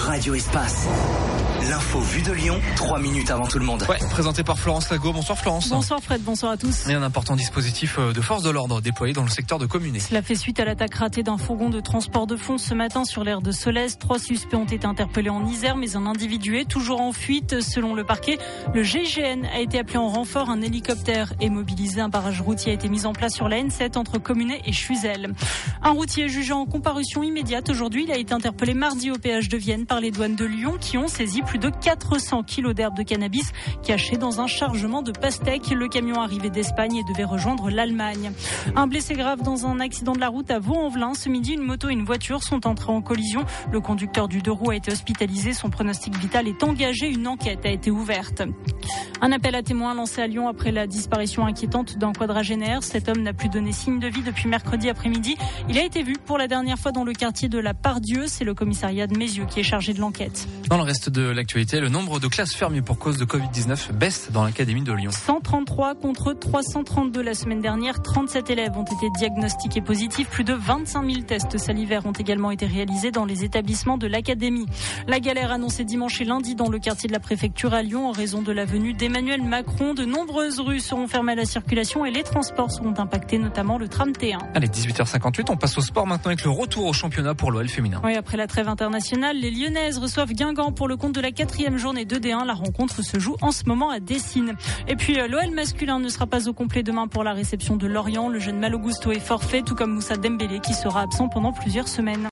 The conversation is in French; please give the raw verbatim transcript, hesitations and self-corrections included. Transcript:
Radio Espace. L'info vue de Lyon, trois minutes avant tout le monde. Ouais, présenté par Florence Lago. Bonsoir Florence. Bonsoir Fred, bonsoir à tous. Et un important dispositif de force de l'ordre déployé dans le secteur de Communé. Cela fait suite à l'attaque ratée d'un fourgon de transport de fonds ce matin sur l'aire de Solès. Trois suspects ont été interpellés en Isère, mais un individu est toujours en fuite. Selon le parquet, le G I G N a été appelé en renfort. Un hélicoptère est mobilisé. Un barrage routier a été mis en place sur la N sept entre Communé et Chuzel. Un routier jugé en comparution immédiate aujourd'hui. Il a été interpellé mardi au péage de Vienne par les douanes de Lyon qui ont saisi plus de quatre cents kilos d'herbe de cannabis cachés dans un chargement de pastèques. Le camion arrivait d'Espagne et devait rejoindre l'Allemagne. Un blessé grave dans un accident de la route à Vaux-en-Velin. Ce midi, une moto et une voiture sont entrées en collision. Le conducteur du deux roues a été hospitalisé. Son pronostic vital est engagé. Une enquête a été ouverte. Un appel à témoins lancé à Lyon après la disparition inquiétante d'un quadragénaire. Cet homme n'a plus donné signe de vie depuis mercredi après-midi. Il a été vu pour la dernière fois dans le quartier de la Pardieu. C'est le commissariat de Mézieux qui est chargé de l'enquête. Dans le reste de l'actualité, le nombre de classes fermées pour cause de covid dix-neuf baisse dans l'académie de Lyon. cent trente-trois contre trois cent trente-deux la semaine dernière. trente-sept élèves ont été diagnostiqués positifs. Plus de vingt-cinq mille tests salivaires ont également été réalisés dans les établissements de l'académie. La galère annoncée dimanche et lundi dans le quartier de la préfecture à Lyon en raison de la venue d'Emmanuel Macron. De nombreuses rues seront fermées à la circulation et les transports seront impactés, notamment le tram T un. Allez, dix-huit heures cinquante-huit, on passe au sport maintenant avec le retour au championnat pour l'O L féminin. Oui, après la trêve internationale, les Lyonnaises reçoivent Guingamp pour le compte de la quatrième journée de D un. La rencontre se joue en ce moment à Dessines. Et puis l'O L masculin ne sera pas au complet demain pour la réception de Lorient. Le jeune Malo Gusto est forfait, tout comme Moussa Dembélé qui sera absent pendant plusieurs semaines.